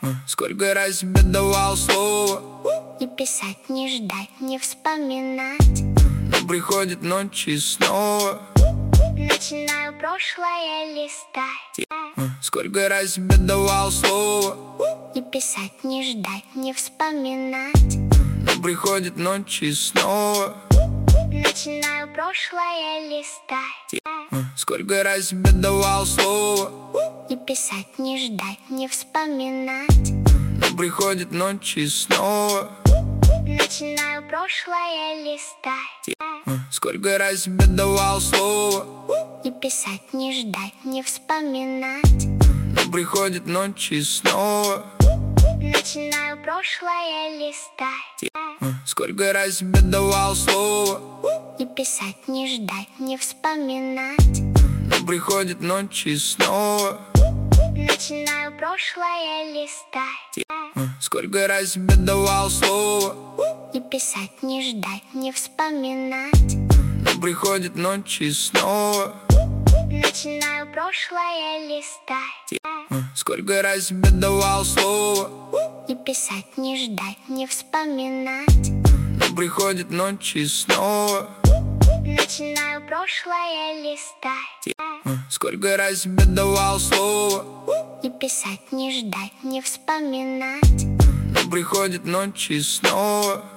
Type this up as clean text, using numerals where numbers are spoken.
Сколько раз тебе давал слово не писать, не ждать, не вспоминать. Но приходит ночь и снова начинаю прошлое листать. Сколько раз тебе давал слово не писать, не ждать, не вспоминать. Но приходит ночь и снова начинаю прошлое листать. Сколько раз тебе давал слово не писать, не ждать, не вспоминать. Но приходит ночь и снова начинаю прошлое листать. Сколько раз тебе давал слово не писать, не ждать, не вспоминать. Но приходит ночь и снова начинаю прошлое листать. Сколько раз тебе давал слово не писать, не ждать, не вспоминать. Но приходит ночь и снова начинаю прошлое листать. Сколько раз тебе давал слово не писать, не ждать, не вспоминать. Но приходит ночь и снова начинаю прошлое листать. Сколько раз тебе давал слово не писать, не ждать, не вспоминать. Но приходит ночь и снова начинаю прошлое листать. Сколько раз тебе давал слово не писать, не ждать, не вспоминать. Но приходит ночь и снова